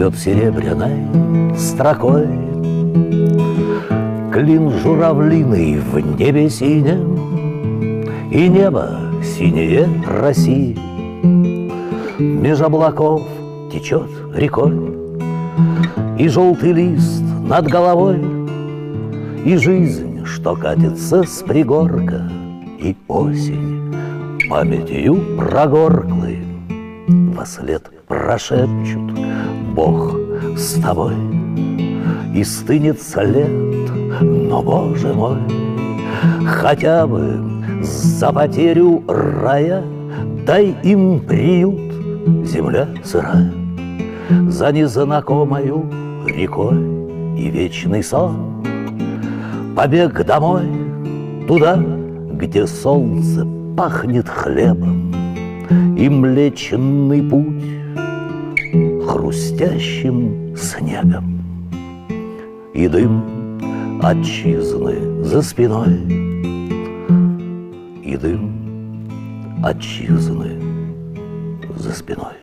плывет серебряной строкой. Клин журавлиный в небе синем, и небо синее России. Меж облаков течет рекой, и желтый лист над головой, и жизнь, что катится с пригорка, и осень памятью прогорклой вослед прошепчут: Бог с тобой. И стынет след, но, Боже мой, хотя бы за потерю рая дай им приют, земля сырая, за незнакомою рекой и вечный сон. Побег домой, туда, где солнце пахнет хлебом, и Млечный Путь хрустящим снегом, и дым отчизны за спиной, и дым отчизны за спиной.